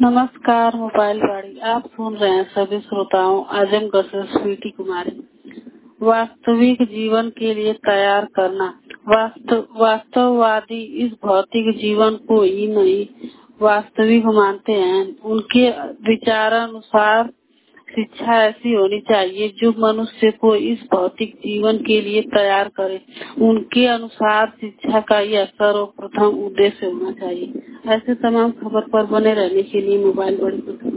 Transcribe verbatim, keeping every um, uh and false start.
नमस्कार मोबाइल वाणी। आप सुन रहे हैं सभी श्रोताओं आजमगढ़ से स्वीटी कुमारी। वास्तविक जीवन के लिए तैयार करना। वास्तव वास्तववादी इस भौतिक जीवन को ही नहीं वास्तविक मानते हैं। उनके विचारानुसार शिक्षा ऐसी होनी चाहिए जो मनुष्य को इस भौतिक जीवन के लिए तैयार करे। उनके अनुसार शिक्षा का यह सर्वप्रथम उद्देश्य होना चाहिए। ऐसे तमाम खबर पर बने रहने के लिए मोबाइल बड़ी